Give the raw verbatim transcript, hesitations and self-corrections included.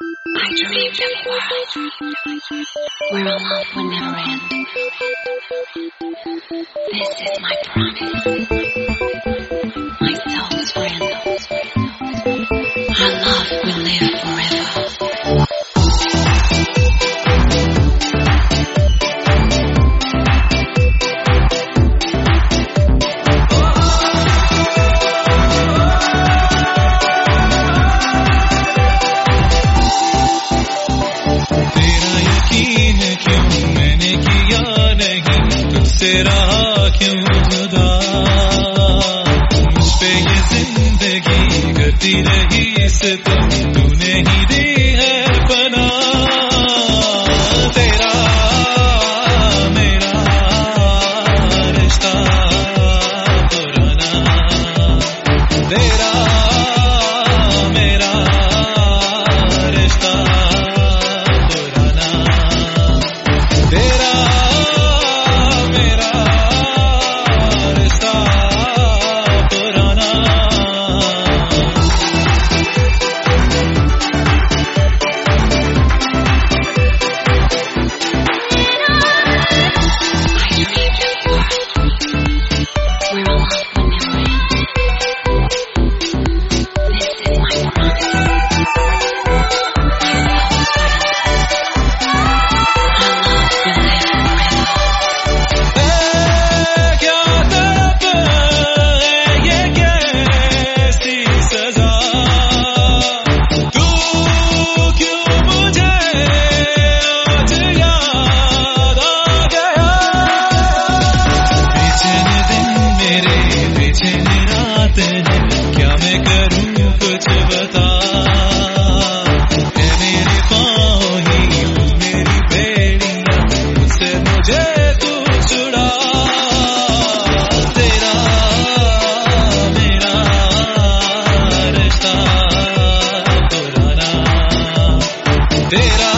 I dreamed of a world where our love would never end. This is my promise, my soul's friend. Our love will live forever. रहा क्यों जुदा मुझ पे ये जिंदगी करती रही सितम तूने ही दी है पना तेरा मेरा रिश्ता पुराना तेरा मेरा रिश्ता पुराना तेरा क्या मैं करूं कुछ बता है मेरी पाँव ही मेरी बेड़ियां मुझसे मुझे तू छुड़ा तेरा मेरा रिश्ता पुराना तेरा